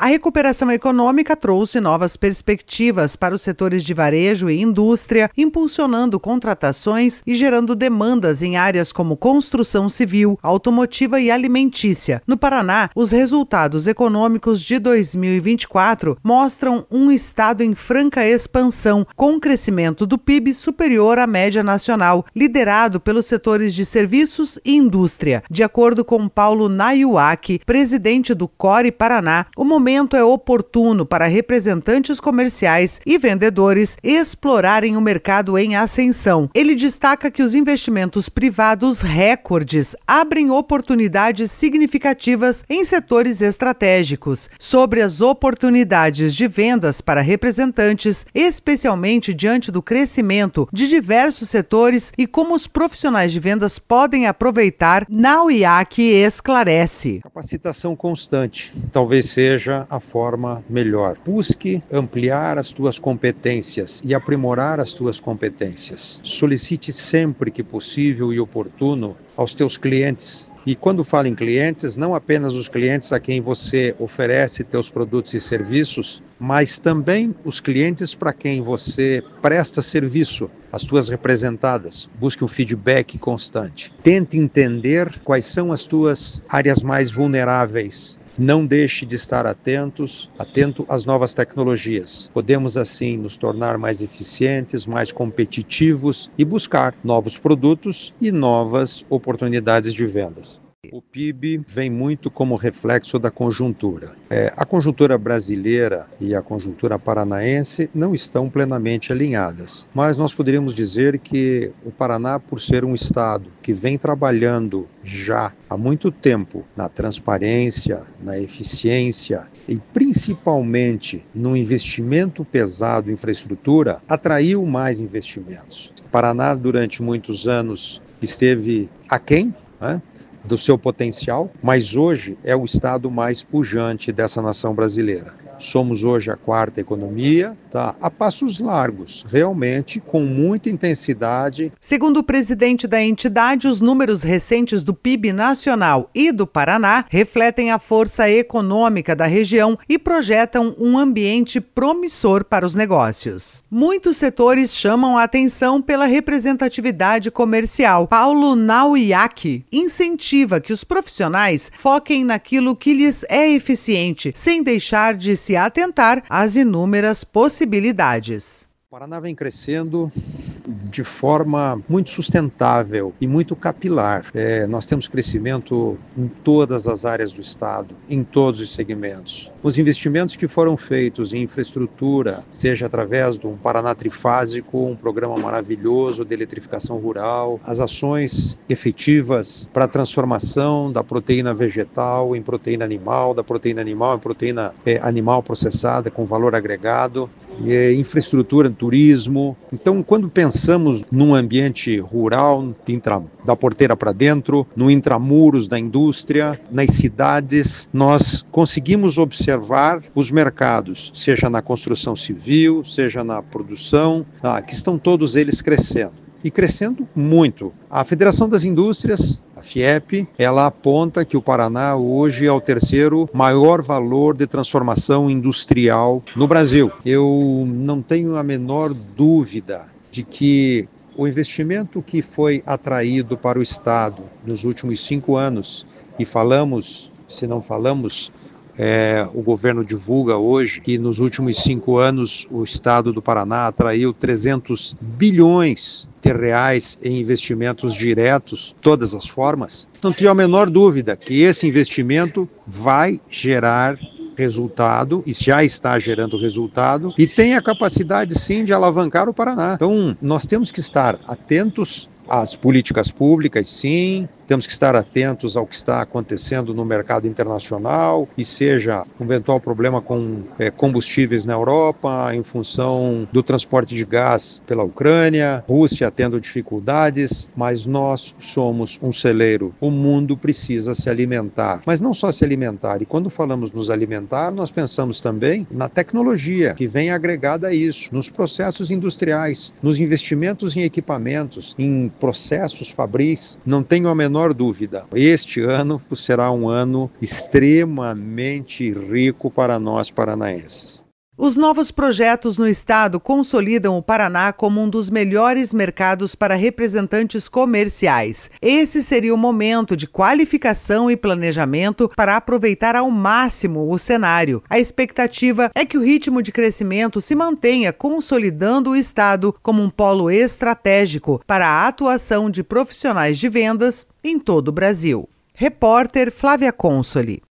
A recuperação econômica trouxe novas perspectivas para os setores de varejo e indústria, impulsionando contratações e gerando demandas em áreas como construção civil, automotiva e alimentícia. No Paraná, os resultados econômicos de 2024 mostram um estado em franca expansão, com crescimento do PIB superior à média nacional, liderado pelos setores de serviços e indústria. De acordo com Paulo Nayuaki, presidente do Core Paraná, o momento é oportuno para representantes comerciais e vendedores explorarem o mercado em ascensão. Ele destaca que os investimentos privados recordes abrem oportunidades significativas em setores estratégicos. Sobre as oportunidades de vendas para representantes, especialmente diante do crescimento de diversos setores e como os profissionais de vendas podem aproveitar, Nayuaki esclarece. Capacitação constante talvez seja a forma melhor. Busque ampliar as tuas competências e aprimorar as tuas competências. Solicite sempre que possível e oportuno aos teus clientes. E quando falo em clientes, não apenas os clientes a quem você oferece teus produtos e serviços, mas também os clientes para quem você presta serviço, as tuas representadas. Busque um feedback constante. Tente entender quais são as tuas áreas mais vulneráveis. Não deixe de estar atento às novas tecnologias. Podemos assim nos tornar mais eficientes, mais competitivos e buscar novos produtos e novas oportunidades de vendas. O PIB vem muito como reflexo da conjuntura. A conjuntura brasileira e a conjuntura paranaense não estão plenamente alinhadas, mas nós poderíamos dizer que o Paraná, por ser um estado que vem trabalhando já há muito tempo na transparência, na eficiência e principalmente no investimento pesado em infraestrutura, atraiu mais investimentos. O Paraná, durante muitos anos, esteve aquém, do seu potencial, mas hoje é o estado mais pujante dessa nação brasileira. Somos hoje a quarta economia, a passos largos, realmente com muita intensidade. Segundo o presidente da entidade, os números recentes do PIB nacional e do Paraná refletem a força econômica da região e projetam um ambiente promissor para os negócios. Muitos setores chamam a atenção pela representatividade comercial. Paulo Nayuaki incentiva que os profissionais foquem naquilo que lhes é eficiente, sem deixar de se atentar às inúmeras possibilidades. O Paraná vem crescendo de forma muito sustentável e muito capilar. Nós temos crescimento em todas as áreas do estado, em todos os segmentos. Os investimentos que foram feitos em infraestrutura, seja através de um Paraná Trifásico, um programa maravilhoso de eletrificação rural, as ações efetivas para a transformação da proteína vegetal em proteína animal, da proteína animal em proteína animal processada com valor agregado, infraestrutura, turismo. Então, quando pensamos num ambiente rural, da porteira para dentro, no intramuros da indústria, nas cidades, nós conseguimos observar os mercados, seja na construção civil, seja na produção, que estão todos eles crescendo. E crescendo muito. A Federação das Indústrias, a FIEP, ela aponta que o Paraná hoje é o terceiro maior valor de transformação industrial no Brasil. Eu não tenho a menor dúvida de que o investimento que foi atraído para o Estado nos últimos 5 anos, e falamos, se não falamos, o governo divulga hoje que nos últimos 5 anos o estado do Paraná atraiu 300 bilhões de reais em investimentos diretos, todas as formas. Não tenho a menor dúvida que esse investimento vai gerar resultado e já está gerando resultado e tem a capacidade sim de alavancar o Paraná. Então nós temos que estar atentos às políticas públicas, sim, temos que estar atentos ao que está acontecendo no mercado internacional, e seja um eventual problema com combustíveis na Europa, em função do transporte de gás pela Ucrânia, Rússia tendo dificuldades, mas nós somos um celeiro. O mundo precisa se alimentar, mas não só se alimentar. E quando falamos nos alimentar, nós pensamos também na tecnologia que vem agregada a isso, nos processos industriais, nos investimentos em equipamentos, em processos fabris. Não tenho a menor menor dúvida, este ano será um ano extremamente rico para nós paranaenses. Os novos projetos no estado consolidam o Paraná como um dos melhores mercados para representantes comerciais. Esse seria o momento de qualificação e planejamento para aproveitar ao máximo o cenário. A expectativa é que o ritmo de crescimento se mantenha, consolidando o estado como um polo estratégico para a atuação de profissionais de vendas em todo o Brasil. Repórter Flávia Consoli.